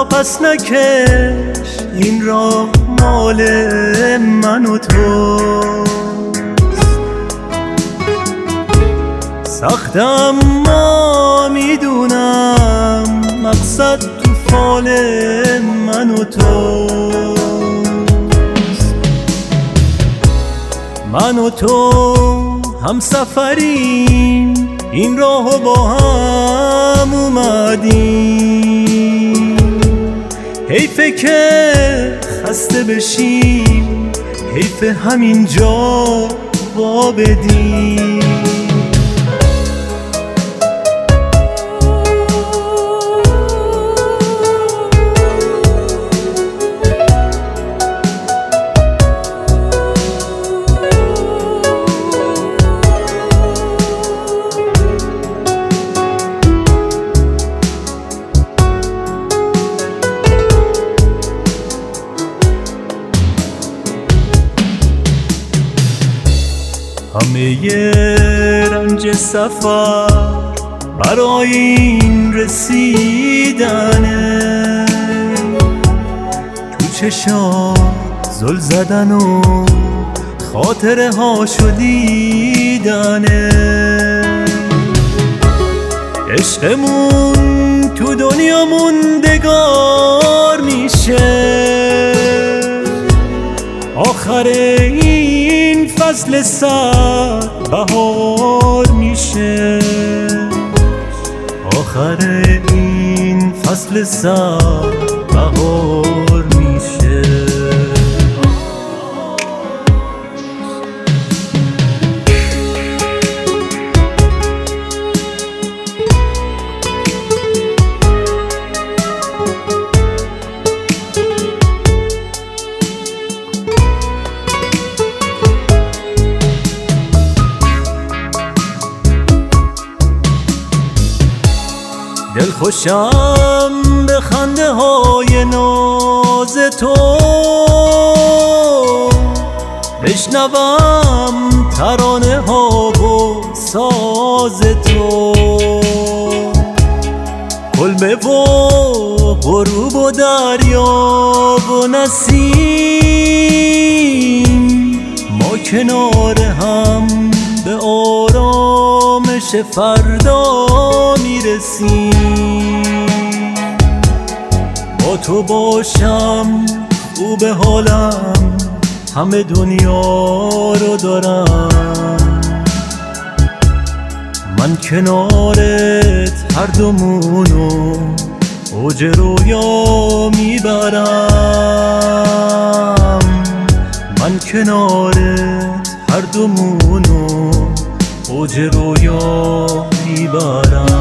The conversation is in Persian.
پس نکش، این راه مال من و توست. سخت اما میدونم مقصد تو فال من و توست. من و تو هم سفریم، این راهو با هم اومدیم. حیفه که خسته بشیم، حیف همینجا وا بدیم. همه رنج سفر برای این رسیدنه، تو چشام زل زدن و خاطره ها شدیدنه. عشقمون تو دنیا موندگار میشه، آخر این فصل سرد بهار میشه. آخر این فصل سرد بهار میشه. دلخوشم به خنده های ناز تو، بشنوم ترانه ها و ساز تو. کلبه و غروب و دریا و نسیم، ما کنار هم به آرامش فردا میرسیم. با تو باشم خوب حالم، همه دنیا رو دارم. من کنارت هر دومونو اوج رویا میبرم. من کنارت هر دومونو اوج رویا میبرم.